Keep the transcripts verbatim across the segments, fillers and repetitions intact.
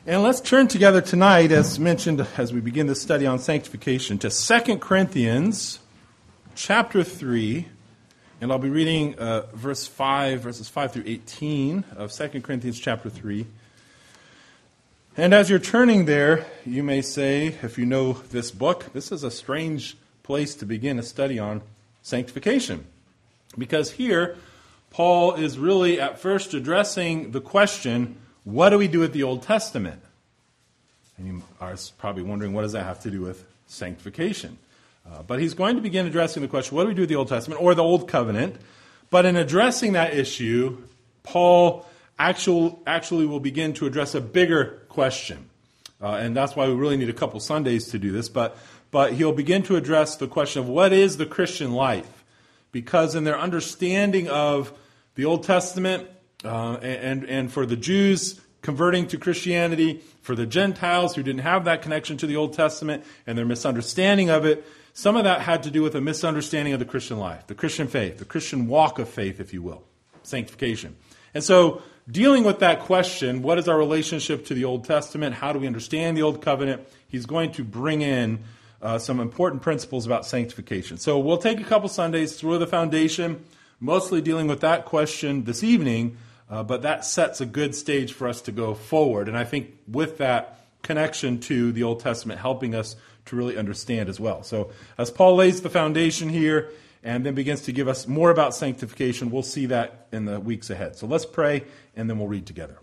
And let's turn together tonight, as mentioned as we begin this study on sanctification, to Second Corinthians chapter three. And I'll be reading uh, verse five, verses five through eighteen of Second Corinthians chapter three. And as you're turning there, you may say, if you know this book, this is a strange place to begin a study on sanctification. Because here, Paul is really at first addressing the question, what do we do with the Old Testament? And you are probably wondering, what does that have to do with sanctification? Uh, but he's going to begin addressing the question, what do we do with the Old Testament or the Old Covenant? But in addressing that issue, Paul actual, actually will begin to address a bigger question. Uh, and that's why we really need a couple Sundays to do this. But, but he'll begin to address the question of what is the Christian life? Because in their understanding of the Old Testament, Uh, and, and for the Jews converting to Christianity, for the Gentiles who didn't have that connection to the Old Testament and their misunderstanding of it, some of that had to do with a misunderstanding of the Christian life, the Christian faith, the Christian walk of faith, if you will, sanctification. And so dealing with that question, what is our relationship to the Old Testament? How do we understand the Old Covenant? He's going to bring in uh, some important principles about sanctification. So we'll take a couple Sundays through the foundation, mostly dealing with that question this evening. Uh, but that sets a good stage for us to go forward. And I think with that connection to the Old Testament helping us to really understand as well. So as Paul lays the foundation here and then begins to give us more about sanctification, we'll see that in the weeks ahead. So let's pray and then we'll read together.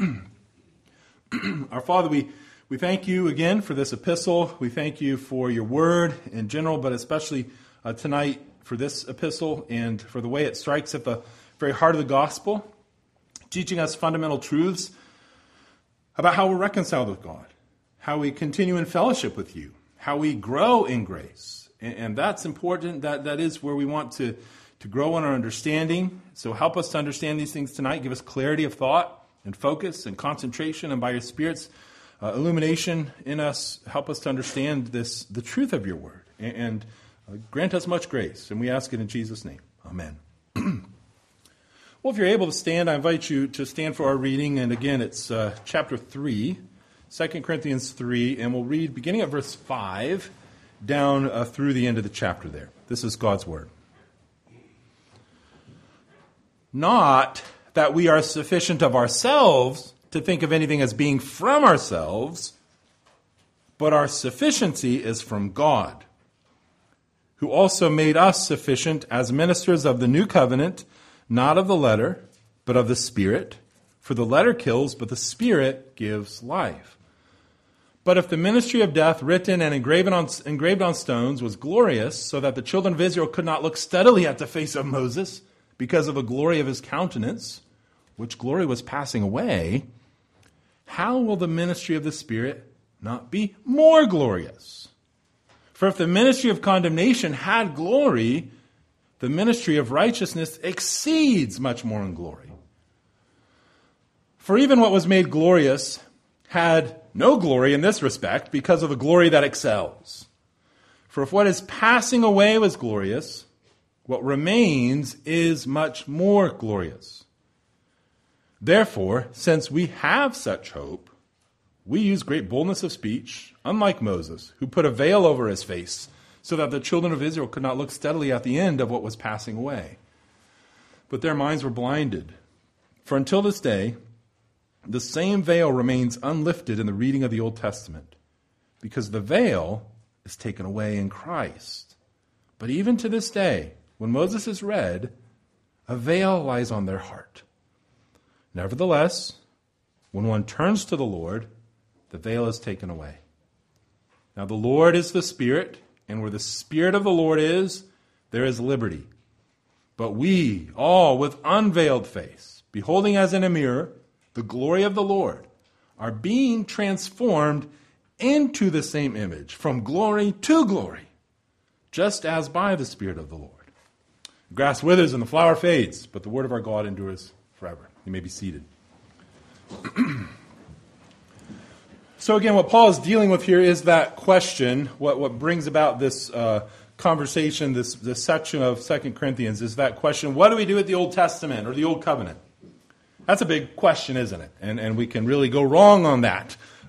Our Father, we, we thank you again for this epistle. We thank you for your word in general, but especially uh, tonight for this epistle and for the way it strikes at the very heart of the gospel, teaching us fundamental truths about how we're reconciled with God, how we continue in fellowship with you, how we grow in grace. And, and that's important. That, that is where we want to, to grow in our understanding. So help us to understand these things tonight. Give us clarity of thought and focus and concentration. And by your Spirit's uh, illumination in us, help us to understand this, the truth of your word. And, and uh, grant us much grace. And we ask it in Jesus' name. Amen. Well, if you're able to stand, I invite you to stand for our reading. And again, it's uh, chapter three, Second Corinthians three, and we'll read beginning at verse five down uh, through the end of the chapter there. This is God's word. Not that we are sufficient of ourselves to think of anything as being from ourselves, but our sufficiency is from God, who also made us sufficient as ministers of the new covenant, not of the letter, but of the Spirit. For the letter kills, but the Spirit gives life. But if the ministry of death written and engraved on, engraved on stones was glorious, so that the children of Israel could not look steadily at the face of Moses because of the glory of his countenance, which glory was passing away, how will the ministry of the Spirit not be more glorious? For if the ministry of condemnation had glory, the ministry of righteousness exceeds much more in glory. For even what was made glorious had no glory in this respect because of the glory that excels. For if what is passing away was glorious, what remains is much more glorious. Therefore, since we have such hope, we use great boldness of speech, unlike Moses, who put a veil over his face, so that the children of Israel could not look steadily at the end of what was passing away. But their minds were blinded. For until this day, the same veil remains unlifted in the reading of the Old Testament, because the veil is taken away in Christ. But even to this day, when Moses is read, a veil lies on their heart. Nevertheless, when one turns to the Lord, the veil is taken away. Now the Lord is the Spirit, and where the Spirit of the Lord is, there is liberty. But we, all with unveiled face, beholding as in a mirror the glory of the Lord, are being transformed into the same image, from glory to glory, just as by the Spirit of the Lord. The grass withers and the flower fades, but the word of our God endures forever. You may be seated. So again, what Paul is dealing with here is that question, what, what brings about this uh, conversation, this, this section of Second Corinthians, is that question, what do we do with the Old Testament or the Old Covenant? That's a big question, isn't it? And, and we can really go wrong on that.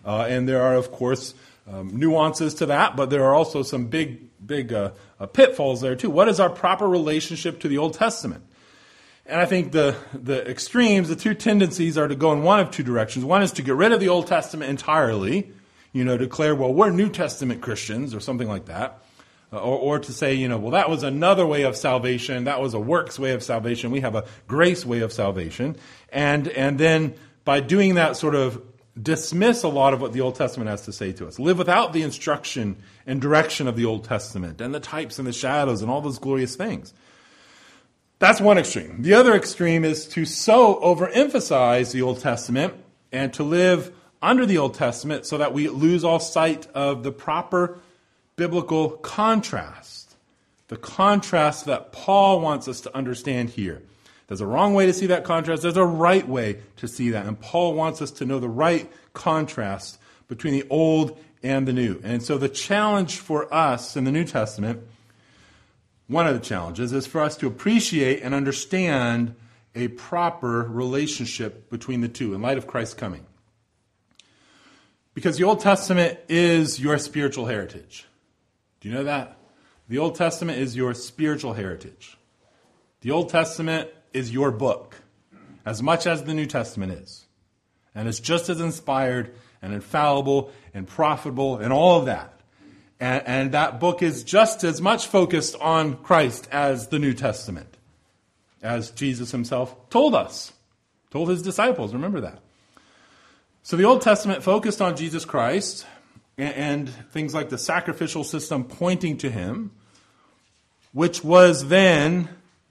Uh, and there are, of course, um, nuances to that, but there are also some big, big uh, uh, pitfalls there too. What is our proper relationship to the Old Testament? And I think the, the extremes, the two tendencies are to go in one of two directions. One is to get rid of the Old Testament entirely, you know, declare, well, we're New Testament Christians or something like that. Uh, or, or to say, you know, well, that was another way of salvation. That was a works way of salvation. We have a grace way of salvation. And, and then by doing that, sort of dismiss a lot of what the Old Testament has to say to us. Live without the instruction and direction of the Old Testament and the types and the shadows and all those glorious things. That's one extreme. The other extreme is to so overemphasize the Old Testament and to live under the Old Testament so that we lose all sight of the proper biblical contrast. The contrast that Paul wants us to understand here. There's a wrong way to see that contrast. There's a right way to see that. And Paul wants us to know the right contrast between the Old and the New. And so the challenge for us in the New Testament, one of the challenges, is for us to appreciate and understand a proper relationship between the two in light of Christ's coming. Because the Old Testament is your spiritual heritage. Do you know that? The Old Testament is your spiritual heritage. The Old Testament is your book, as much as the New Testament is. And it's just as inspired and infallible and profitable and all of that. And, and that book is just as much focused on Christ as the New Testament, as Jesus himself told us, told his disciples. Remember that. So the Old Testament focused on Jesus Christ and, and things like the sacrificial system pointing to him, which was then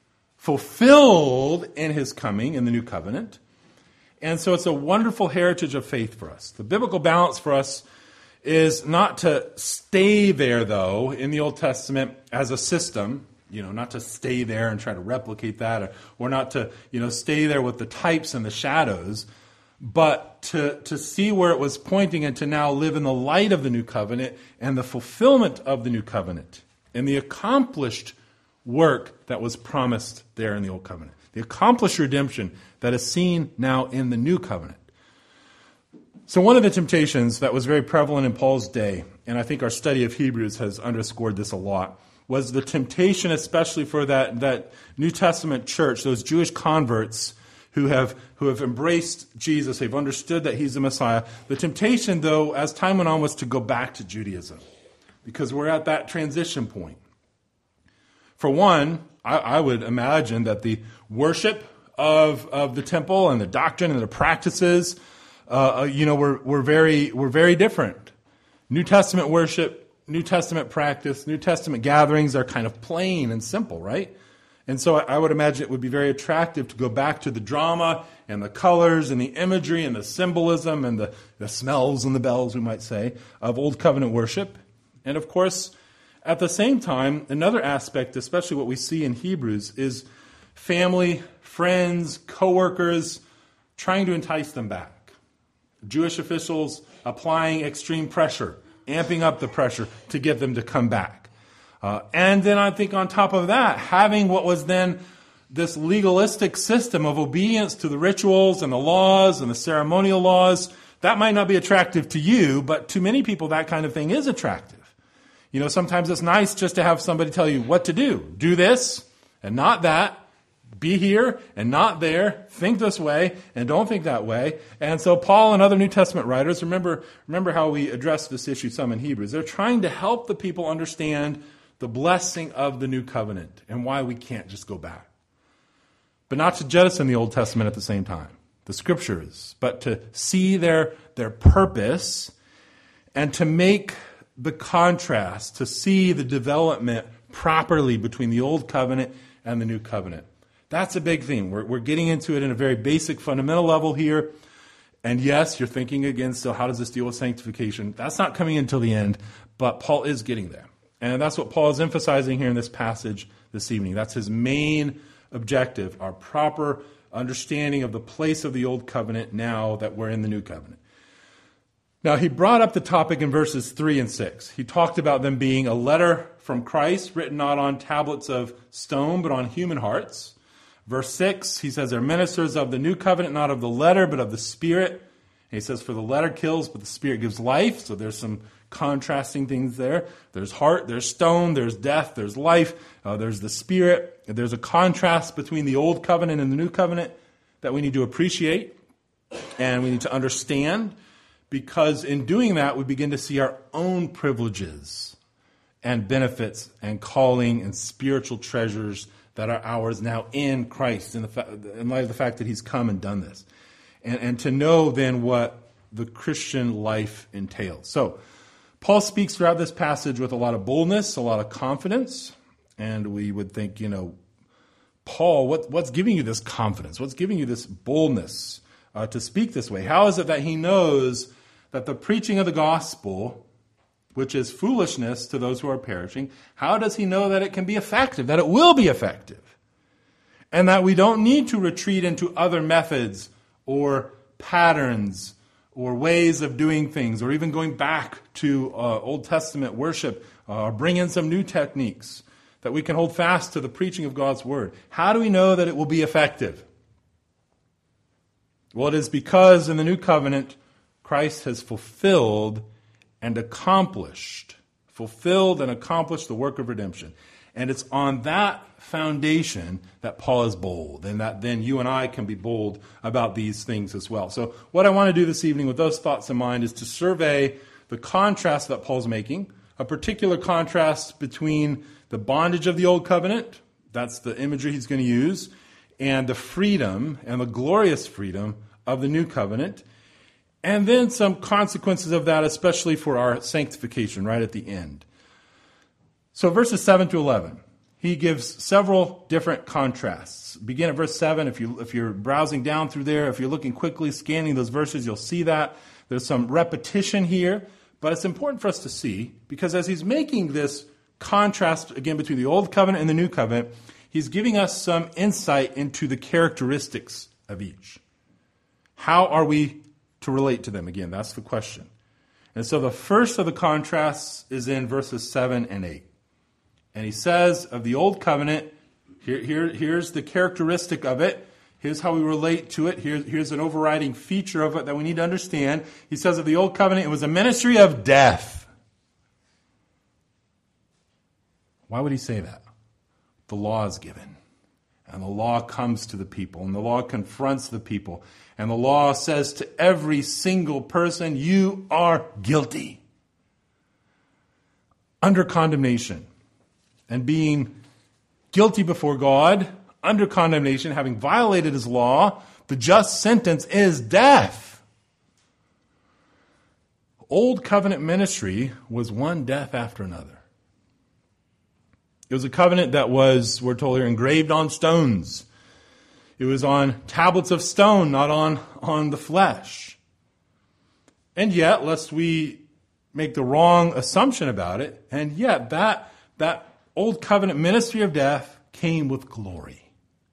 fulfilled in his coming in the New Covenant. And so it's a wonderful heritage of faith for us. The biblical balance for us is not to stay there, though, in the Old Testament as a system, you know, not to stay there and try to replicate that, or, or not to, you know, stay there with the types and the shadows, but to, to see where it was pointing and to now live in the light of the New Covenant and the fulfillment of the New Covenant and the accomplished work that was promised there in the Old Covenant. The accomplished redemption that is seen now in the New Covenant. So one of the temptations that was very prevalent in Paul's day, and I think our study of Hebrews has underscored this a lot, was the temptation especially for that, that New Testament church, those Jewish converts who have who have embraced Jesus, they've understood that he's the Messiah. The temptation, though, as time went on, was to go back to Judaism, because we're at that transition point. For one, I, I would imagine that the worship of, of the temple and the doctrine and the practices, uh, you know, were, were very were very different. New Testament worship, New Testament practice, New Testament gatherings are kind of plain and simple, right? And so I would imagine it would be very attractive to go back to the drama and the colors and the imagery and the symbolism and the, the smells and the bells, we might say, of Old Covenant worship. And of course, at the same time, another aspect, especially what we see in Hebrews, is family, friends, co-workers trying to entice them back. Jewish officials applying extreme pressure, amping up the pressure to get them to come back. Uh, and then I think on top of that, having what was then this legalistic system of obedience to the rituals and the laws and the ceremonial laws, that might not be attractive to you, but to many people that kind of thing is attractive. You know, sometimes it's nice just to have somebody tell you what to do. Do this and not that. Be here and not there. Think this way and don't think that way. And so Paul and other New Testament writers, remember, remember how we addressed this issue some in Hebrews. They're trying to help the people understand the blessing of the New Covenant and why we can't just go back. But not to jettison the Old Testament at the same time, the Scriptures, but to see their, their purpose and to make the contrast, to see the development properly between the Old Covenant and the New Covenant. That's a big theme. We're, we're getting into it in a very basic, fundamental level here. And yes, you're thinking again, so how does this deal with sanctification? That's not coming until the end, but Paul is getting there. And that's what Paul is emphasizing here in this passage this evening. That's his main objective, our proper understanding of the place of the Old Covenant now that we're in the New Covenant. Now, he brought up the topic in verses three and six. He talked about them being a letter from Christ, written not on tablets of stone, but on human hearts. Verse six, he says, they're ministers of the New Covenant, not of the letter, but of the Spirit. He says, for the letter kills, but the Spirit gives life. So there's some contrasting things there. There's heart, there's stone, there's death, there's life, uh, there's the Spirit. There's a contrast between the old covenant and the new covenant that we need to appreciate and we need to understand, because in doing that, we begin to see our own privileges and benefits and calling and spiritual treasures that are ours now in Christ, in, the fa- in light of the fact that he's come and done this. And, and to know then what the Christian life entails. So, Paul speaks throughout this passage with a lot of boldness, a lot of confidence, and we would think, you know, Paul, what, what's giving you this confidence? What's giving you this boldness uh, to speak this way? How is it that he knows that the preaching of the gospel, which is foolishness to those who are perishing, how does he know that it can be effective, that it will be effective, and that we don't need to retreat into other methods or patterns or ways of doing things, or even going back to uh, Old Testament worship, uh, or bring in some new techniques, that we can hold fast to the preaching of God's word? How do we know that it will be effective? Well, it is because in the new covenant, Christ has fulfilled and accomplished, fulfilled and accomplished the work of redemption. And it's on that foundation that Paul is bold, and that then you and I can be bold about these things as well. So what I want to do this evening with those thoughts in mind is to survey the contrast that Paul's making, a particular contrast between the bondage of the old covenant, that's the imagery he's going to use, and the freedom and the glorious freedom of the new covenant, and then some consequences of that, especially for our sanctification right at the end. So verses seven to eleven, he gives several different contrasts. Begin at verse seven. If, you, if you're browsing down through there, if you're looking quickly, scanning those verses, you'll see that. There's some repetition here, but it's important for us to see, because as he's making this contrast, again, between the old covenant and the new covenant, he's giving us some insight into the characteristics of each. How are we to relate to them? Again, that's the question. And so the first of the contrasts is in verses seven and eight. And he says of the old covenant, here, here, here's the characteristic of it. Here's how we relate to it. Here, here's an overriding feature of it that we need to understand. He says of the old covenant, it was a ministry of death. Why would he say that? The law is given. And the law comes to the people. And the law confronts the people. And the law says to every single person, you are guilty. Under condemnation. And being guilty before God, under condemnation, having violated his law, the just sentence is death. Old covenant ministry was one death after another. It was a covenant that was, we're told here, engraved on stones. It was on tablets of stone, not on, on the flesh. And yet, lest we make the wrong assumption about it, and yet that, that old covenant ministry of death came with glory.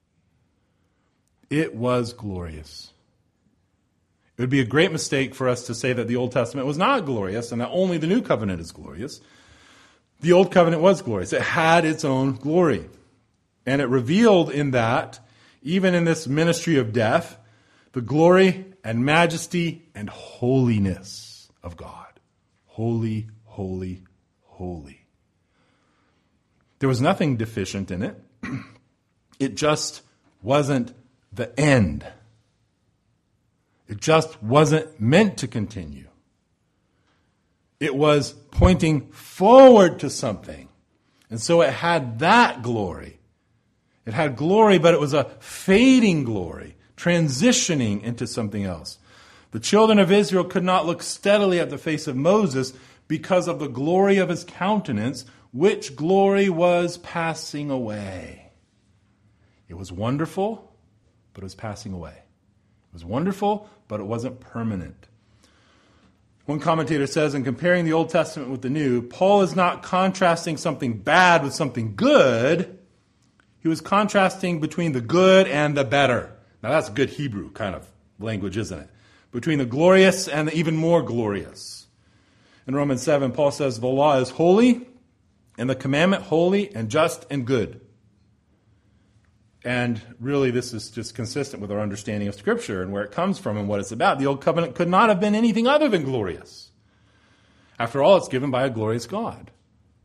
It was glorious. It would be a great mistake for us to say that the Old Testament was not glorious and that only the new covenant is glorious. The old covenant was glorious. It had its own glory. And it revealed in that, even in this ministry of death, the glory and majesty and holiness of God. Holy, holy, holy. There was nothing deficient in it. It just wasn't the end. It just wasn't meant to continue. It was pointing forward to something. And so it had that glory. It had glory, but it was a fading glory, transitioning into something else. The children of Israel could not look steadily at the face of Moses because of the glory of his countenance, which glory was passing away. It was wonderful, but it was passing away. It was wonderful, but it wasn't permanent. One commentator says, in comparing the Old Testament with the New, Paul is not contrasting something bad with something good. He was contrasting between the good and the better. Now that's good Hebrew kind of language, isn't it? Between the glorious and the even more glorious. In Romans seven, Paul says, the law is holy, and the commandment holy and just and good. And really, this is just consistent with our understanding of Scripture and where it comes from and what it's about. The Old Covenant could not have been anything other than glorious. After all, it's given by a glorious God.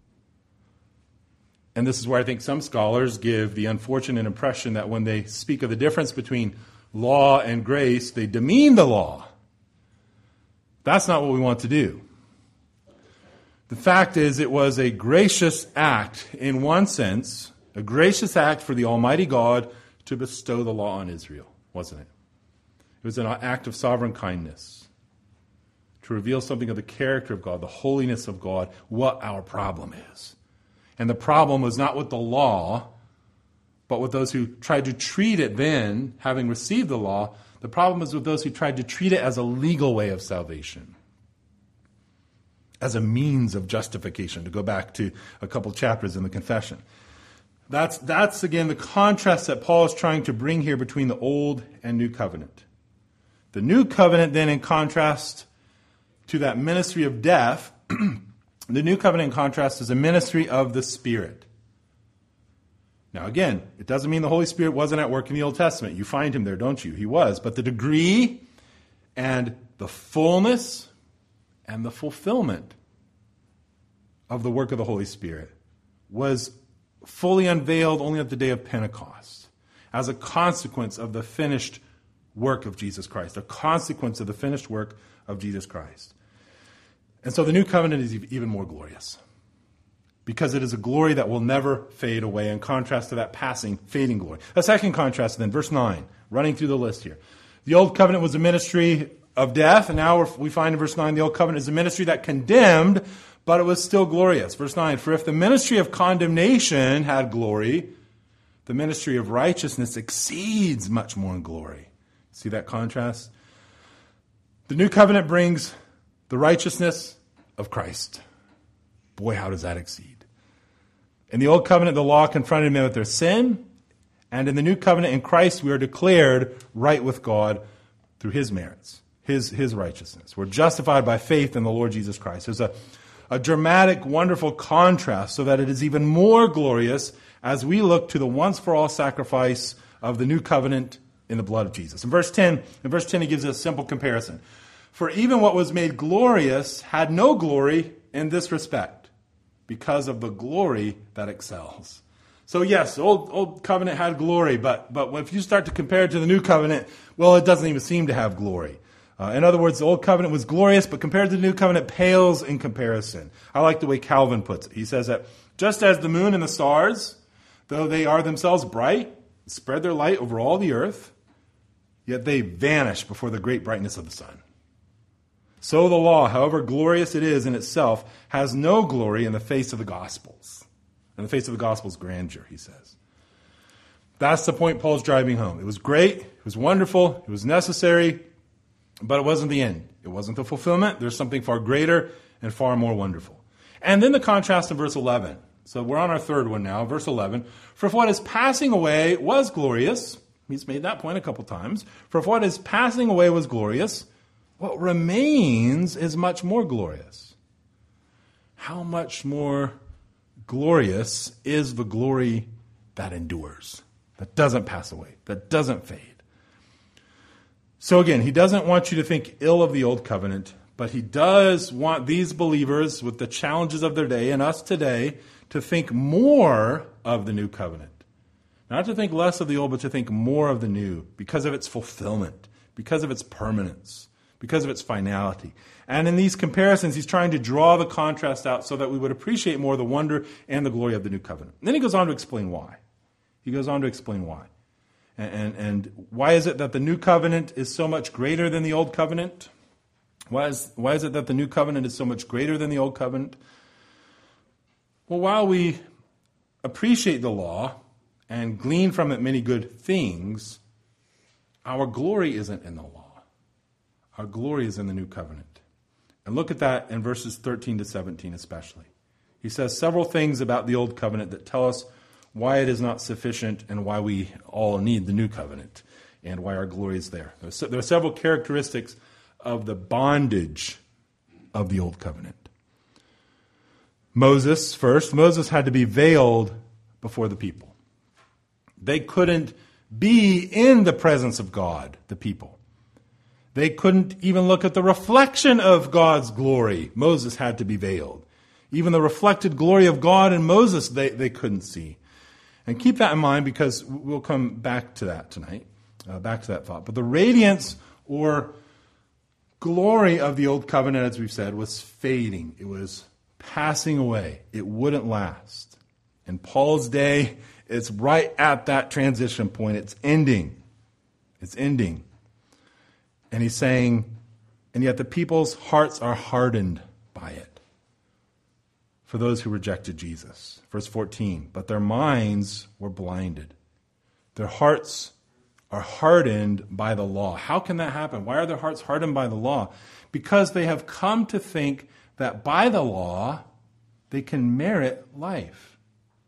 And this is where I think some scholars give the unfortunate impression that when they speak of the difference between law and grace, they demean the law. That's not what we want to do. The fact is, it was a gracious act in one sense, a gracious act for the Almighty God to bestow the law on Israel, wasn't it? It was an act of sovereign kindness to reveal something of the character of God, the holiness of God, what our problem is. And the problem was not with the law, but with those who tried to treat it then, having received the law. The problem was with those who tried to treat it as a legal way of salvation, as a means of justification, to go back to a couple chapters in the confession. That's, that's again, the contrast that Paul is trying to bring here between the Old and New Covenant. The New Covenant, then, in contrast to that ministry of death, the New Covenant, in contrast, is a ministry of the Spirit. Now, again, it doesn't mean the Holy Spirit wasn't at work in the Old Testament. You find him there, don't you? He was. But the degree and the fullness and the fulfillment of the work of the Holy Spirit was fully unveiled only at the day of Pentecost, as a consequence of the finished work of Jesus Christ, a consequence of the finished work of Jesus Christ. And so the New Covenant is even more glorious, because it is a glory that will never fade away, in contrast to that passing, fading glory. A second contrast then, verse nine, running through the list here. The Old Covenant was a ministry of death, and now we find in verse nine, the Old Covenant is a ministry that condemned, but it was still glorious. Verse nine, for if the ministry of condemnation had glory, the ministry of righteousness exceeds much more in glory. See that contrast? The New Covenant brings the righteousness of Christ. Boy, how does that exceed? In the Old Covenant, the law confronted men with their sin, and in the New Covenant, in Christ, we are declared right with God through his merits, his, his righteousness. We're justified by faith in the Lord Jesus Christ. There's a A dramatic, wonderful contrast, so that it is even more glorious as we look to the once-for-all sacrifice of the New Covenant in the blood of Jesus. In verse ten, in verse ten, he gives us a simple comparison. For even what was made glorious had no glory in this respect, because of the glory that excels. So yes, old old covenant had glory, but but if you start to compare it to the New Covenant, well, it doesn't even seem to have glory. Uh, in other words, the Old Covenant was glorious, but compared to the New Covenant, pales in comparison. I like the way Calvin puts it. He says that just as the moon and the stars, though they are themselves bright, spread their light over all the earth, yet they vanish before the great brightness of the sun. So the law, however glorious it is in itself, has no glory in the face of the Gospels. In the face of the Gospel's grandeur, he says. That's the point Paul's driving home. It was great, it was wonderful, it was necessary, but it wasn't the end. It wasn't the fulfillment. There's something far greater and far more wonderful. And then the contrast in verse eleven. So we're on our third one now, verse eleven. For if what is passing away was glorious, he's made that point a couple times. For if what is passing away was glorious, what remains is much more glorious. How much more glorious is the glory that endures, that doesn't pass away, that doesn't fade? So again, he doesn't want you to think ill of the Old Covenant, but he does want these believers, with the challenges of their day and us today, to think more of the New Covenant. Not to think less of the Old, but to think more of the New, because of its fulfillment, because of its permanence, because of its finality. And in these comparisons, he's trying to draw the contrast out so that we would appreciate more the wonder and the glory of the New Covenant. And then he goes on to explain why. He goes on to explain why. And, and, and why is it that the New Covenant is so much greater than the Old Covenant? Why is, why is it that the New Covenant is so much greater than the Old Covenant? Well, while we appreciate the law and glean from it many good things, our glory isn't in the law. Our glory is in the New Covenant. And look at that in verses thirteen to seventeen especially. He says several things about the Old Covenant that tell us why it is not sufficient and why we all need the New Covenant and why our glory is there. There are several characteristics of the bondage of the Old Covenant. Moses, first, Moses had to be veiled before the people. They couldn't be in the presence of God, the people. They couldn't even look at the reflection of God's glory. Moses had to be veiled. Even the reflected glory of God in Moses, they, they couldn't see. And keep that in mind because we'll come back to that tonight, uh, back to that thought. But the radiance or glory of the old covenant, as we've said, was fading. It was passing away. It wouldn't last. In Paul's day, it's right at that transition point. It's ending. It's ending. And he's saying, and yet the people's hearts are hardened by it. For those who rejected Jesus. Verse fourteen, but their minds were blinded. Their hearts are hardened by the law. How can that happen? Why are their hearts hardened by the law? Because they have come to think that by the law, they can merit life.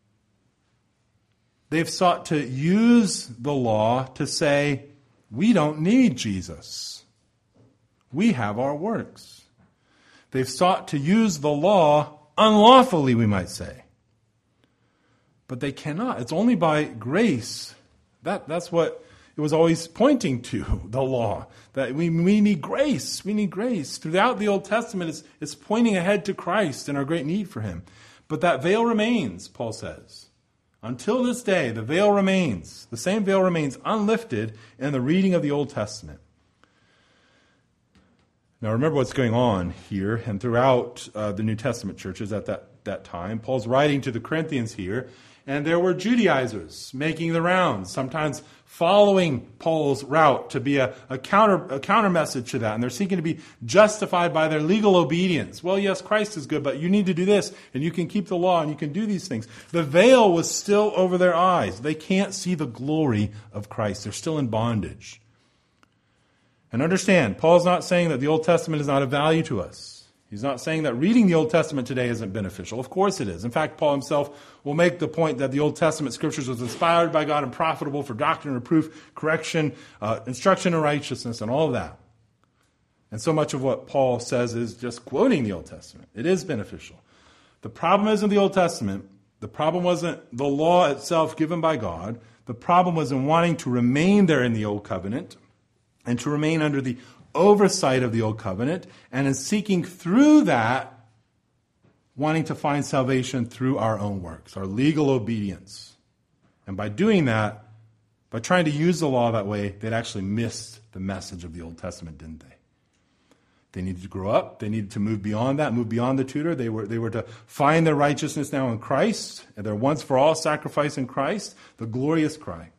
They've sought to use the law to say, we don't need Jesus. We have our works. They've sought to use the law unlawfully, we might say. But they cannot. It's only by grace. That, that's what it was always pointing to, the law. That we, we need grace. We need grace. Throughout the Old Testament, it's, it's pointing ahead to Christ and our great need for him. But that veil remains, Paul says. Until this day, the veil remains. The same veil remains unlifted in the reading of the Old Testament. Now remember what's going on here and throughout uh, the New Testament churches at that, that time. Paul's writing to the Corinthians here, and there were Judaizers making the rounds, sometimes following Paul's route to be a, a counter a counter message to that. And they're seeking to be justified by their legal obedience. Well, yes, Christ is good, but you need to do this, and you can keep the law, and you can do these things. The veil was still over their eyes. They can't see the glory of Christ. They're still in bondage. And understand, Paul's not saying that the Old Testament is not of value to us. He's not saying that reading the Old Testament today isn't beneficial. Of course it is. In fact, Paul himself will make the point that the Old Testament scriptures was inspired by God and profitable for doctrine, reproof, correction, uh, instruction in righteousness, and all of that. And so much of what Paul says is just quoting the Old Testament. It is beneficial. The problem isn't the Old Testament. The problem wasn't the law itself given by God. The problem was in wanting to remain there in the Old Covenant and to remain under the oversight of the Old Covenant, and in seeking through that, wanting to find salvation through our own works, our legal obedience. And by doing that, by trying to use the law that way, they'd actually missed the message of the Old Testament, didn't they? They needed to grow up. They needed to move beyond that, move beyond the tutor. They were, they were to find their righteousness now in Christ, and their once-for-all sacrifice in Christ, the glorious Christ.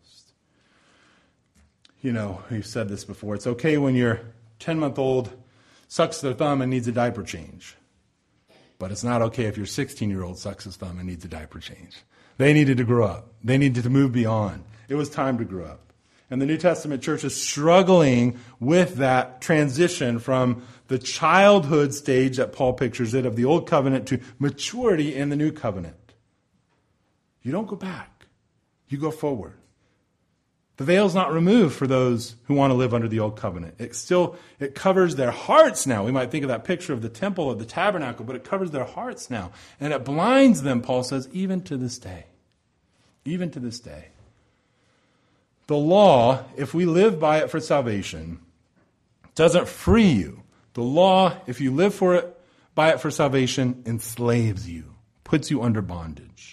You know, we've said this before. It's okay when your ten-month-old sucks their thumb and needs a diaper change. But it's not okay if your sixteen-year-old sucks his thumb and needs a diaper change. They needed to grow up. They needed to move beyond. It was time to grow up. And the New Testament church is struggling with that transition from the childhood stage that Paul pictures it of the Old Covenant to maturity in the New Covenant. You don't go back. You go forward. The veil's not removed for those who want to live under the Old Covenant. It still, it covers their hearts now. We might think of that picture of the temple, of the tabernacle, but it covers their hearts now. And it blinds them, Paul says, even to this day. Even to this day. The law, if we live by it for salvation, doesn't free you. The law, if you live for it, by it for salvation, enslaves you, puts you under bondage.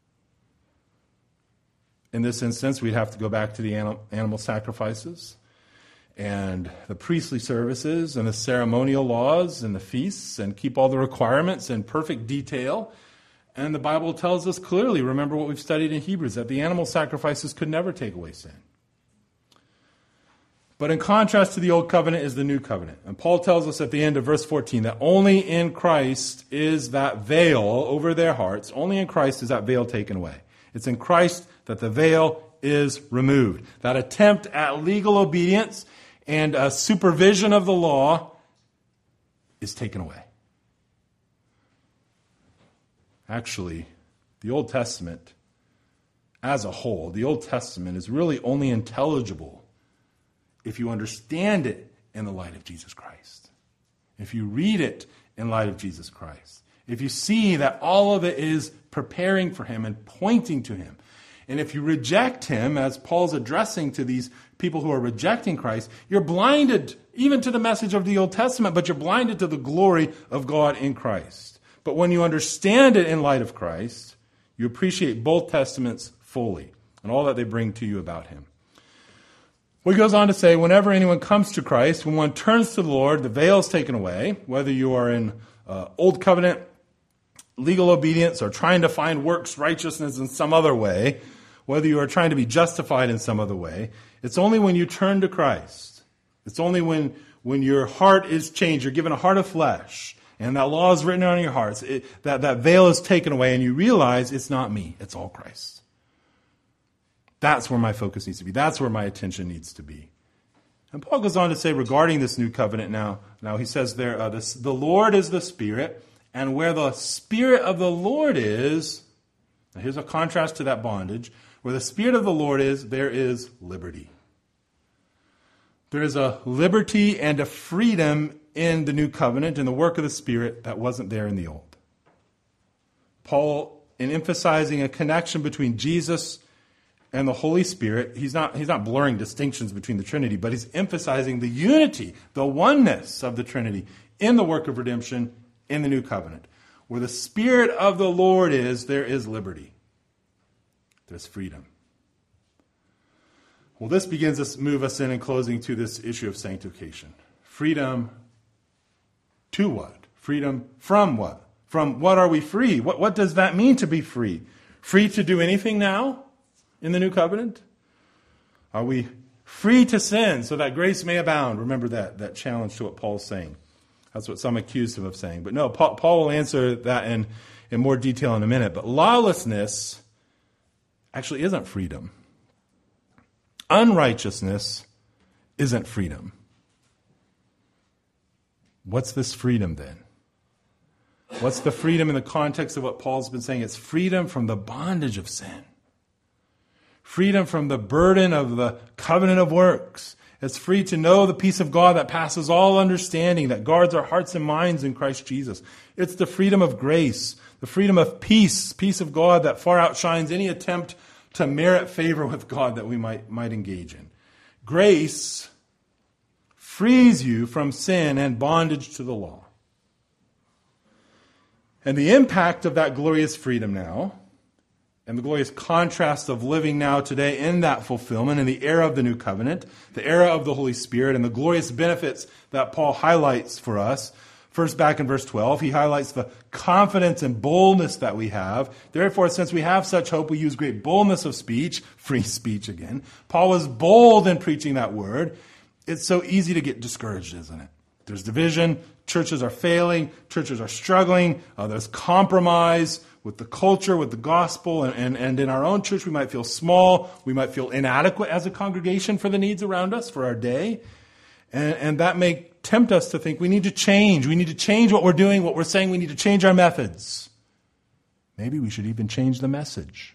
In this instance, we'd have to go back to the animal sacrifices and the priestly services and the ceremonial laws and the feasts and keep all the requirements in perfect detail. And the Bible tells us clearly, remember what we've studied in Hebrews, that the animal sacrifices could never take away sin. But in contrast to the Old Covenant is the New Covenant. And Paul tells us at the end of verse fourteen that only in Christ is that veil over their hearts, only in Christ is that veil taken away. It's in Christ that the veil is removed. That attempt at legal obedience and a supervision of the law is taken away. Actually, the Old Testament as a whole, the Old Testament is really only intelligible if you understand it in the light of Jesus Christ. If you read it in light of Jesus Christ. If you see that all of it is preparing for him and pointing to him. And if you reject him, as Paul's addressing to these people who are rejecting Christ, you're blinded even to the message of the Old Testament, but you're blinded to the glory of God in Christ. But when you understand it in light of Christ, you appreciate both Testaments fully and all that they bring to you about him. Well, he goes on to say, whenever anyone comes to Christ, when one turns to the Lord, the veil is taken away, whether you are in uh, Old Covenant legal obedience or trying to find works righteousness in some other way, whether you are trying to be justified in some other way, it's only when you turn to Christ. It's only when, when your heart is changed, you're given a heart of flesh, and that law is written on your hearts, it, that, that veil is taken away, and you realize it's not me, it's all Christ. That's where my focus needs to be. That's where my attention needs to be. And Paul goes on to say regarding this new covenant now, now he says there, uh, this, the Lord is the Spirit, and where the Spirit of the Lord is, now here's a contrast to that bondage, where the Spirit of the Lord is, there is liberty. There is a liberty and a freedom in the new covenant, in the work of the Spirit, that wasn't there in the old. Paul, in emphasizing a connection between Jesus and the Holy Spirit, he's not, he's not blurring distinctions between the Trinity, but he's emphasizing the unity, the oneness of the Trinity in the work of redemption in the new covenant. Where the Spirit of the Lord is, there is liberty. There's freedom. Well, this begins to move us in in closing to this issue of sanctification. Freedom to what? Freedom from what? From what are we free? What, what does that mean to be free? Free to do anything now? In the new covenant? Are we free to sin so that grace may abound? Remember that, that challenge to what Paul's saying. That's what some accuse him of saying. But no, Paul, Paul will answer that in, in more detail in a minute. But lawlessness actually isn't freedom. Unrighteousness isn't freedom. What's this freedom then? What's the freedom in the context of what Paul's been saying? It's freedom from the bondage of sin. Freedom from the burden of the covenant of works. It's free to know the peace of God that passes all understanding, that guards our hearts and minds in Christ Jesus. It's the freedom of grace, the freedom of peace, peace of God that far outshines any attempt to merit favor with God that we might, might engage in. Grace frees you from sin and bondage to the law. And the impact of that glorious freedom now, and the glorious contrast of living now today in that fulfillment, in the era of the new covenant, the era of the Holy Spirit, and the glorious benefits that Paul highlights for us. First, back in verse twelve, he highlights the confidence and boldness that we have. Therefore, since we have such hope, we use great boldness of speech, free speech again. Paul was bold in preaching that word. It's so easy to get discouraged, isn't it? There's division, churches are failing, churches are struggling, uh, there's compromise with the culture, with the gospel, and, and, and in our own church we might feel small, we might feel inadequate as a congregation for the needs around us, for our day. And, and that may tempt us to think we need to change. We need to change what we're doing, what we're saying. We need to change our methods. Maybe we should even change the message.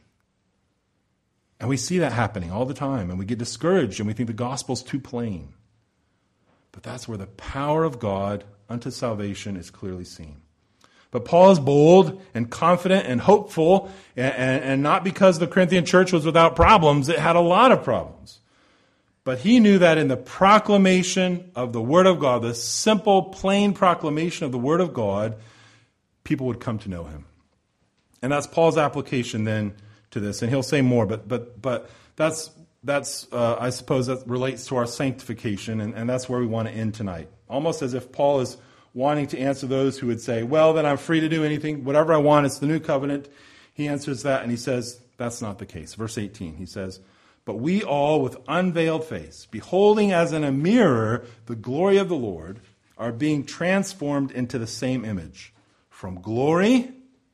And we see that happening all the time, and we get discouraged, and we think the gospel's too plain. But that's where the power of God unto salvation is clearly seen. But Paul is bold and confident and hopeful, and, and, and not because the Corinthian church was without problems. It had a lot of problems. But he knew that in the proclamation of the Word of God, the simple, plain proclamation of the Word of God, people would come to know him. And that's Paul's application then to this. And he'll say more, but but but that's, that's uh, I suppose that relates to our sanctification, and, and that's where we want to end tonight. Almost as if Paul is wanting to answer those who would say, well, then I'm free to do anything, whatever I want, it's the new covenant. He answers that, and he says, that's not the case. Verse eighteen, he says, but we all with unveiled face, beholding as in a mirror the glory of the Lord, are being transformed into the same image, from glory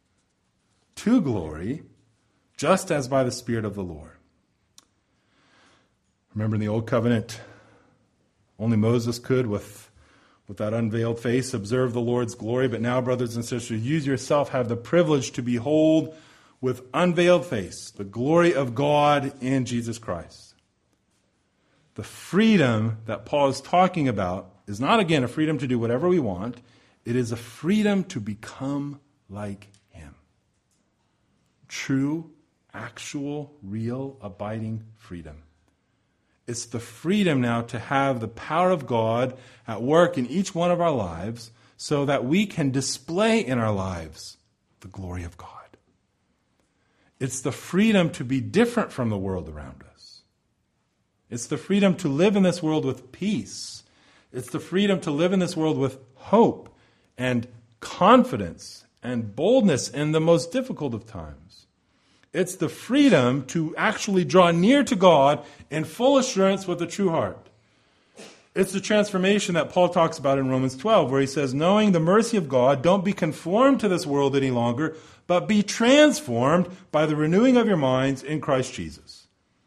to glory, just as by the Spirit of the Lord. Remember in the Old Covenant, only Moses could, with with that unveiled face, observe the Lord's glory. But now, brothers and sisters, you yourself have the privilege to behold with unveiled face the glory of God in Jesus Christ. The freedom that Paul is talking about is not, again, a freedom to do whatever we want. It is a freedom to become like him. True, actual, real, abiding freedom. It's the freedom now to have the power of God at work in each one of our lives so that we can display in our lives the glory of God. It's the freedom to be different from the world around us. It's the freedom to live in this world with peace. It's the freedom to live in this world with hope and confidence and boldness in the most difficult of times. It's the freedom to actually draw near to God in full assurance with a true heart. It's the transformation that Paul talks about in Romans twelve, where he says, knowing the mercy of God, don't be conformed to this world any longer, but be transformed by the renewing of your minds in Christ Jesus.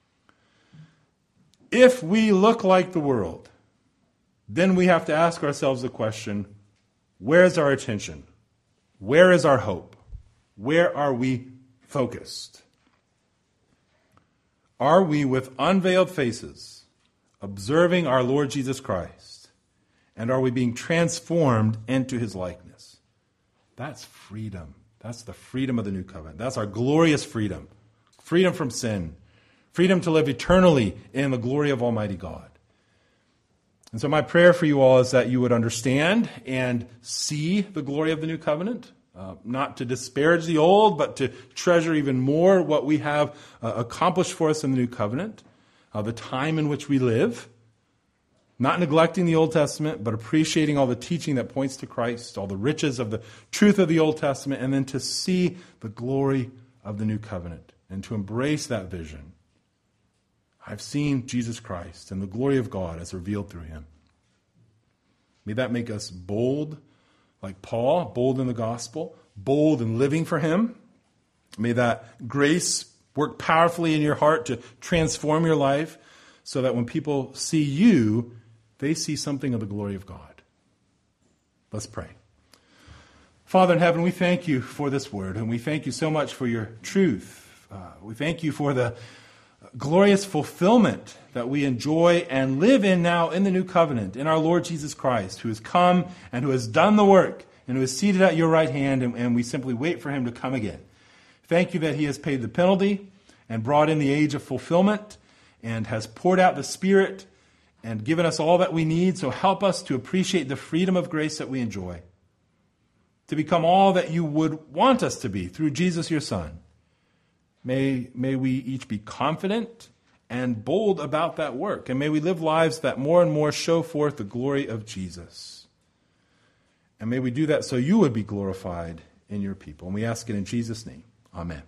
If we look like the world, then we have to ask ourselves the question, where is our attention? Where is our hope? Where are we focused? Are we with unveiled faces observing our Lord Jesus Christ? And are we being transformed into his likeness? That's freedom. That's the freedom of the new covenant. That's our glorious freedom. Freedom from sin. Freedom to live eternally in the glory of Almighty God. And so my prayer for you all is that you would understand and see the glory of the new covenant. Uh, not to disparage the old, but to treasure even more what we have uh, accomplished for us in the new covenant, uh, the time in which we live. Not neglecting the Old Testament, but appreciating all the teaching that points to Christ, all the riches of the truth of the Old Testament, and then to see the glory of the new covenant and to embrace that vision. I've seen Jesus Christ and the glory of God as revealed through him. May that make us bold, like Paul, bold in the gospel, bold in living for him. May that grace work powerfully in your heart to transform your life so that when people see you, they see something of the glory of God. Let's pray. Father in heaven, we thank you for this word, and we thank you so much for your truth. Uh, we thank you for the glorious fulfillment that we enjoy and live in now in the new covenant, in our Lord Jesus Christ, who has come and who has done the work and who is seated at your right hand, and, and we simply wait for him to come again. Thank you that he has paid the penalty and brought in the age of fulfillment and has poured out the Spirit and given us all that we need. So help us to appreciate the freedom of grace that we enjoy, to become all that you would want us to be through Jesus, your Son. May, may we each be confident and bold about that work. And may we live lives that more and more show forth the glory of Jesus. And may we do that so you would be glorified in your people. And we ask it in Jesus' name. Amen.